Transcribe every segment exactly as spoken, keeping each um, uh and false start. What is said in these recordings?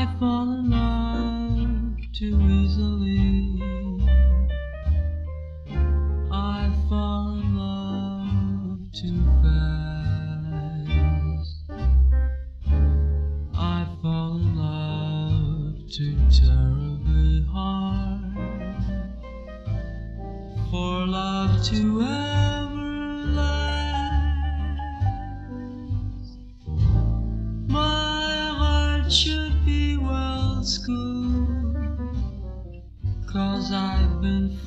I fall in love too easily. I fall in love too fast. I fall in love too terribly hard for love to ever last. My heart should be well schooled, 'cause I've been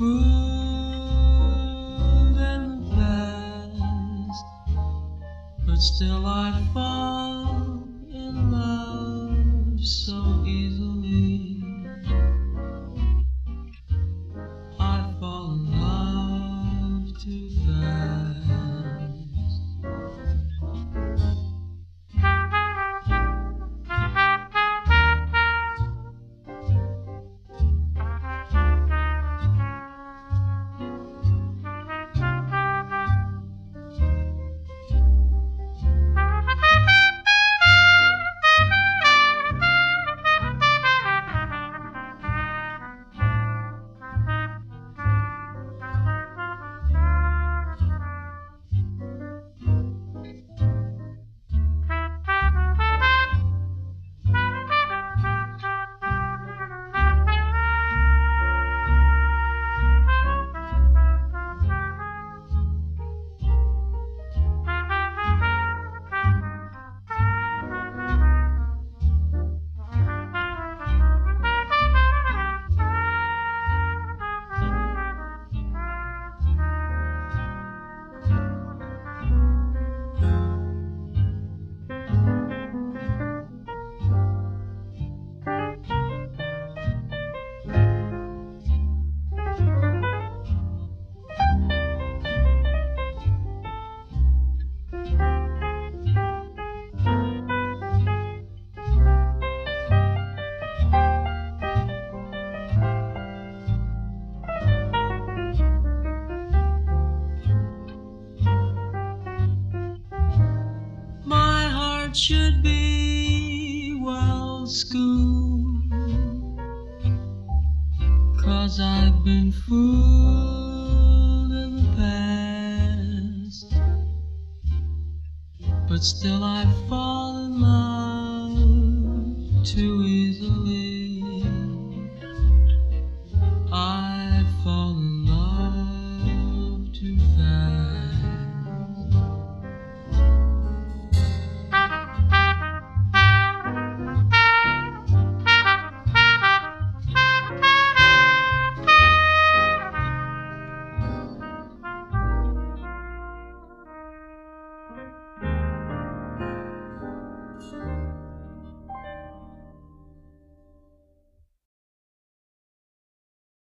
fooled in the past, but still I fall in love so easily. I fall in love too fast. Should be well schooled, 'cause I've been fooled in the past, but still I fall in love too easily.